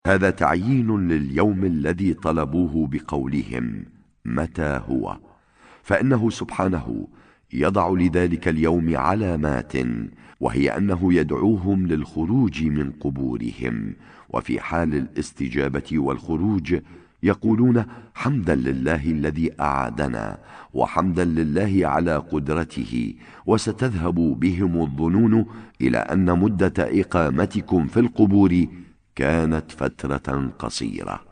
هذا تعيين لليوم الذي طلبوه بقولهم متى هو، فإنه سبحانه يضع لذلك اليوم علامات، وهي أنه يدعوهم للخروج من قبورهم، وفي حال الاستجابة والخروج يقولون حمدا لله الذي أعادنا، وحمدا لله على قدرته، وستذهب بهم الظنون إلى أن مدة إقامتكم في القبور كانت فترة قصيرة.